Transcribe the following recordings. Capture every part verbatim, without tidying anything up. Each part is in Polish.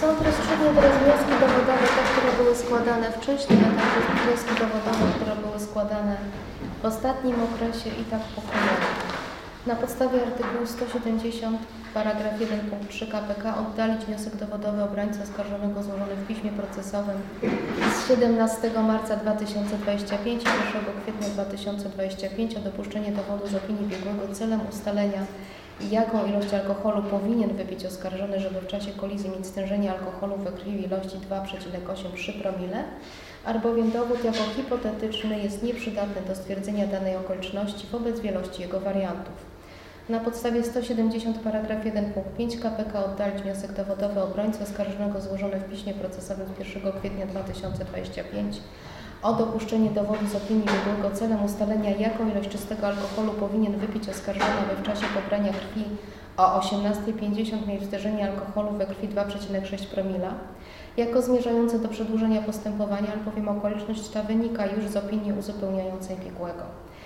Sąd rozstrzygnie teraz wnioski dowodowe, te, które były składane wcześniej, a także wnioski dowodowe, które były składane w ostatnim okresie i tak po kolei. Na podstawie artykułu sto siedemdziesiąt paragraf jeden punkt trzy K P K oddalić wniosek dowodowy obrońcy oskarżonego złożony w piśmie procesowym z siedemnastego marca dwa tysiące dwudziestego piątego i pierwszego kwietnia dwa tysiące dwudziestego piątego o dopuszczenie dowodu z opinii biegłego celem ustalenia, jaką ilość alkoholu powinien wypić oskarżony, żeby w czasie kolizji mieć stężenie alkoholu we krwi w ilości dwa przecinek osiemdziesiąt trzy promile, albowiem dowód jako hipotetyczny jest nieprzydatny do stwierdzenia danej okoliczności wobec wielości jego wariantów. Na podstawie sto siedemdziesiąt paragraf jeden punkt pięć K P K oddalić wniosek dowodowy obrońcy oskarżonego złożony w piśmie procesowym z pierwszego kwietnia dwa tysiące dwudziestego piątego o dopuszczenie dowodu z opinii biegłego celem ustalenia, jaką ilość czystego alkoholu powinien wypić oskarżony, aby w czasie pobrania krwi o osiemnasta pięćdziesiąt mieć stężenie alkoholu we krwi dwa przecinek sześć promila, jako zmierzające do przedłużenia postępowania, albowiem okoliczność ta wynika już z opinii uzupełniającej biegłego.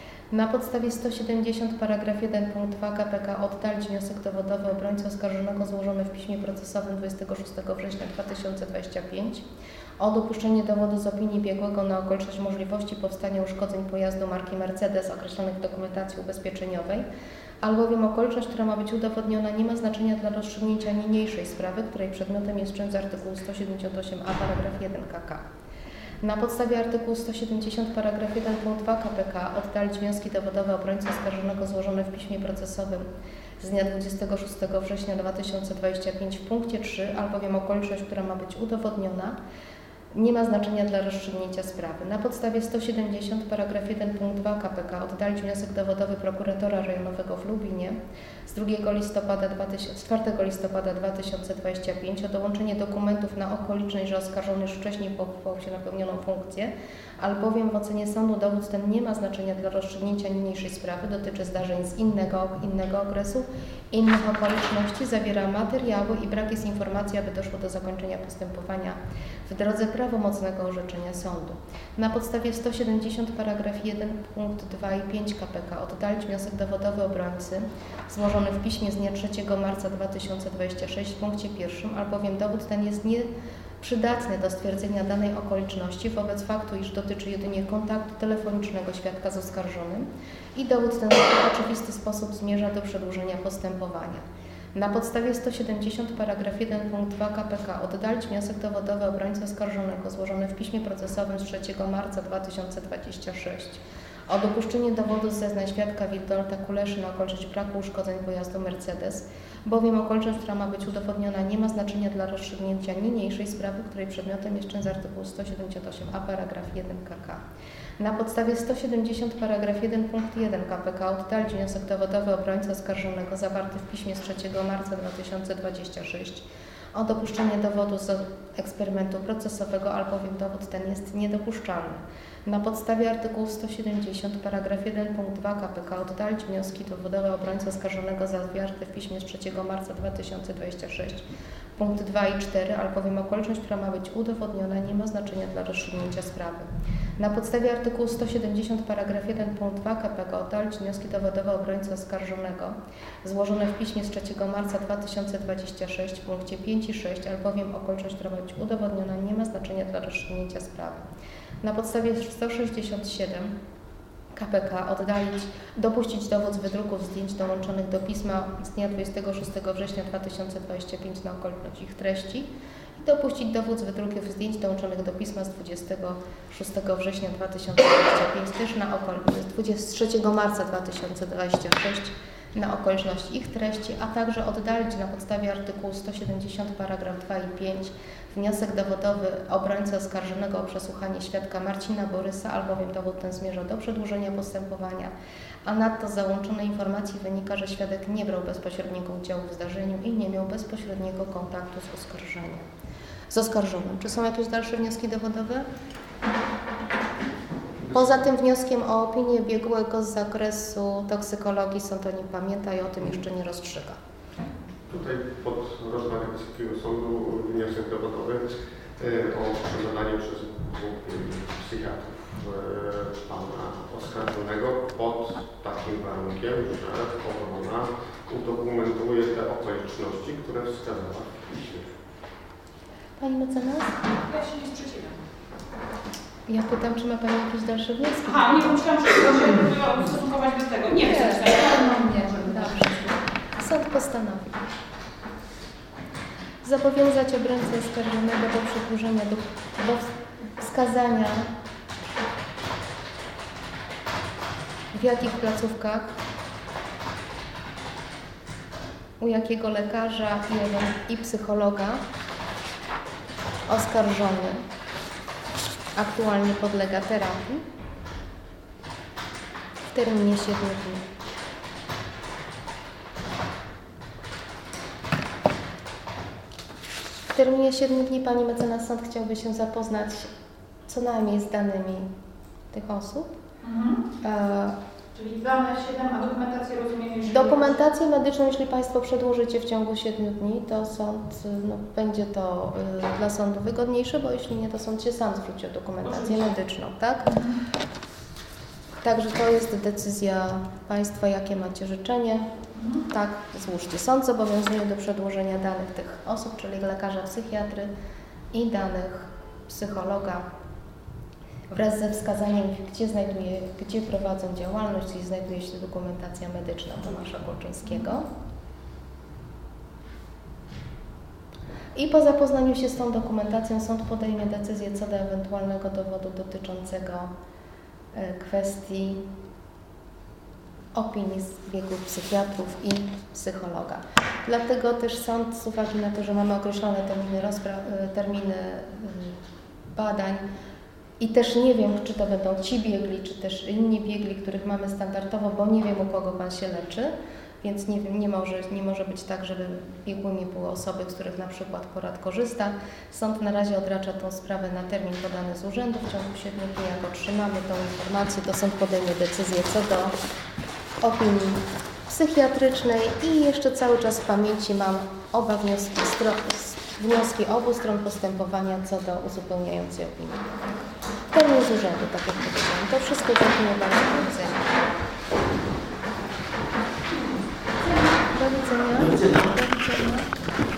Na podstawie sto siedemdziesiąt paragraf jeden punkt dwa K P K oddalić wniosek dowodowy obrońcy oskarżonego złożony w piśmie procesowym dwudziestego szóstego września dwa tysiące dwudziestego piątego o dopuszczenie dowodu z opinii biegłego na okoliczność możliwości powstania uszkodzeń pojazdu marki Mercedes określonych w dokumentacji ubezpieczeniowej, albowiem okoliczność, która ma być udowodniona, nie ma znaczenia dla rozstrzygnięcia niniejszej sprawy, której przedmiotem jest czyn z artykułu sto siedemdziesiąt osiem A paragraf jeden K K. Na podstawie artykułu sto siedemdziesiąt paragraf jeden punkt dwa K P K oddalić wnioski dowodowe obrońcy oskarżonego złożone w piśmie procesowym z dnia dwudziestego szóstego września dwa tysiące dwudziestego piątego w punkcie trzy, albowiem okoliczność, która ma być udowodniona, nie ma znaczenia dla rozstrzygnięcia sprawy. Na podstawie sto siedemdziesiąt paragraf jeden punkt dwa K P K oddalić wniosek dowodowy prokuratora rejonowego w Lubinie z drugiego listopada czwartego listopada dwa tysiące dwudziestego piątego o dołączenie dokumentów na okoliczność, że oskarżony już wcześniej powołał się na pełnioną funkcję, albowiem w ocenie sądu dowód ten nie ma znaczenia dla rozstrzygnięcia niniejszej sprawy, dotyczy zdarzeń z innego, innego okresu, innych okoliczności, zawiera materiały i brak jest informacji, aby doszło do zakończenia postępowania w drodze prawomocnego orzeczenia sądu. Na podstawie sto siedemdziesiąt paragraf jeden punkt dwa i pięć K P K oddalić wniosek dowodowy obrońcy złożony w piśmie z dnia trzeciego marca dwa tysiące dwudziestego szóstego w punkcie pierwszym, albowiem dowód ten jest nieprzydatny do stwierdzenia danej okoliczności wobec faktu, iż dotyczy jedynie kontaktu telefonicznego świadka z oskarżonym i dowód ten w oczywisty sposób zmierza do przedłużenia postępowania. Na podstawie sto siedemdziesiąt paragraf jeden punkt dwa K P K oddalić wniosek dowodowy obrońcy oskarżonego złożony w piśmie procesowym z trzeciego marca dwa tysiące dwudziestego szóstego o dopuszczenie dowodu z zeznań świadka Witolda Kuleszy na okoliczność braku uszkodzeń pojazdu Mercedes, bowiem okoliczność, która ma być udowodniona, nie ma znaczenia dla rozstrzygnięcia niniejszej sprawy, której przedmiotem jest czyn z artykułu sto siedemdziesiąt osiem A paragraf jeden K K. Na podstawie sto siedemdziesiąt paragraf jeden punkt jeden K P K oddalić wniosek dowodowy obrońcy oskarżonego zawarty w piśmie z trzeciego marca dwa tysiące dwudziestego szóstego o dopuszczenie dowodu z eksperymentu procesowego, albowiem dowód ten jest niedopuszczalny. Na podstawie artykułu sto siedemdziesiąt paragraf jeden punkt dwa K P K oddalić wnioski dowodowe obrońcy oskarżonego zawarte w piśmie z trzeciego marca dwa tysiące dwudziestego szóstego punkt dwa i cztery, albowiem okoliczność, która ma być udowodniona, nie ma znaczenia dla rozstrzygnięcia sprawy. Na podstawie artykułu sto siedemdziesiąt paragraf jeden punkt dwa K P K oddalić wnioski dowodowe obrońcy oskarżonego złożone w piśmie z trzeciego marca dwa tysiące dwudziestego szóstego w punkcie pięć i sześć, albowiem okoliczność, która ma być udowodniona, nie ma znaczenia dla rozstrzygnięcia sprawy. Na podstawie sto sześćdziesiąt siedem K P K oddalić, dopuścić dowód z wydruków zdjęć dołączonych do pisma z dnia dwudziestego szóstego września dwa tysiące dwudziestego piątego na okoliczność ich treści i dopuścić dowód z wydruków zdjęć dołączonych do pisma z dwudziestego szóstego września dwa tysiące dwudziestego piątego też na okoliczność z trzeciego marca dwa tysiące dwudziestego szóstego na okoliczność ich treści, a także oddalić na podstawie artykułu sto siedemdziesiąt paragraf dwa i pięć wniosek dowodowy obrońcy oskarżonego o przesłuchanie świadka Marcina Borysa, albowiem dowód ten zmierza do przedłużenia postępowania, a nadto z załączonej informacji wynika, że świadek nie brał bezpośredniego udziału w zdarzeniu i nie miał bezpośredniego kontaktu z oskarżeniem. Z oskarżonym. Czy są jakieś dalsze wnioski dowodowe? Poza tym wnioskiem o opinię biegłego z zakresu toksykologii sąd o nim pamięta i o tym jeszcze nie rozstrzyga. Tutaj pod rozwagę Wysokiego Sądu wniosek dowodowy o przebadanie przez dwóch psychiatrów pana oskarżonego pod takim warunkiem, że obrona udokumentuje te okoliczności, które wskazała w piśmie. Pani mecenas? Ja się nie sprzeciwiam. Ja pytam, czy ma Pani jakieś dalsze wnioski? Aha, nie pomyślałam, że to się ustosunkować do tego. Nie, Nie, chcę czytać. nie, dobrze. Sąd postanowi zobowiązać obrońcę oskarżonego do przedłużenia do, do wskazania, w jakich placówkach, u jakiego lekarza i, i psychologa oskarżony aktualnie podlega terapii w terminie siedmiu dni. W terminie siedmiu dni Pani mecenas sąd chciałby się zapoznać co najmniej z danymi tych osób. Mhm. E, Czyli dane siedem, a dokumentację rozumiem już. Dokumentację medyczną, jeśli Państwo przedłożycie w ciągu siedmiu dni, to sąd, no, będzie to y, dla sądu wygodniejsze, bo jeśli nie, to sąd się sam zwróci o dokumentację Oczywiście. medyczną, tak? Mhm. Także to jest decyzja Państwa, jakie macie życzenie. Mhm. Tak, złóżcie. Sąd zobowiązuje do przedłożenia danych tych osób, czyli lekarza psychiatry i danych psychologa, wraz ze wskazaniem, gdzie, znajduje, gdzie prowadzą działalność, gdzie znajduje się dokumentacja medyczna Tomasza Kolczyńskiego. I po zapoznaniu się z tą dokumentacją sąd podejmie decyzję co do ewentualnego dowodu dotyczącego e, kwestii opinii z biegu psychiatrów i psychologa. Dlatego też sąd, z uwagi na to, że mamy określone terminy, rozpra- terminy badań, i też nie wiem, czy to będą ci biegli, czy też inni biegli, których mamy standardowo, bo nie wiem, u kogo Pan się leczy, więc nie, wiem, nie, może, nie może być tak, żeby biegłymi były osoby, z których na przykład porad korzysta. Sąd na razie odracza tą sprawę na termin podany z urzędu w ciągu siedmiu dni. Jak otrzymamy tą informację, to sąd podejmie decyzję co do opinii psychiatrycznej i jeszcze cały czas w pamięci mam oba wnioski, wnioski obu stron postępowania co do uzupełniającej opinii. Termin z urzędu, tak jak powiedziałam. To wszystko dziękuję bardzo. Do widzenia. Do widzenia. Do widzenia.